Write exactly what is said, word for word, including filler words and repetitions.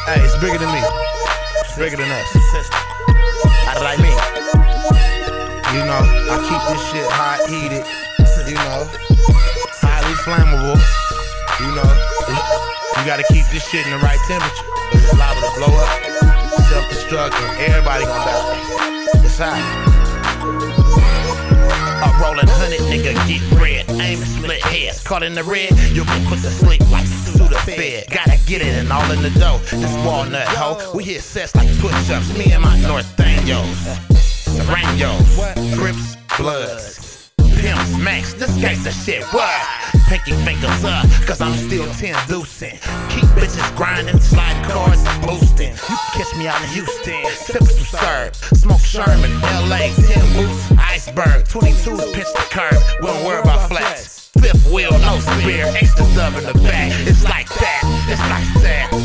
Hey, it's bigger than me. It's bigger than us. How did I mean? You know, I keep this shit hot, heated. You know, highly flammable. You know, you gotta keep this shit in the right temperature. It's liable to blow up, self-destruct, and everybody gonna die. It's hot. A rollin' hundred, nigga, get red. Aim and split heads. Caught in the red, you'll get put to sleep like Suda fed. Gotta get it and all in the dough. This walnut hoe, we hit sets like push-ups. Me and my Northanios, Serranios, Crips, Bloods, Pimps, Max. This gangsta shit, what? Pinky fingers up, cause I'm still ten deucing. Keep bitches grinding, sliding cars, boosting. You can catch me out in Houston, tips to serve. Smoke Sherman, L A, ten boots, iceberg. twenty-twos pinch the curve, we don't worry about flex. Fifth wheel, no spear, extra sub in the back. It's like that, it's like that.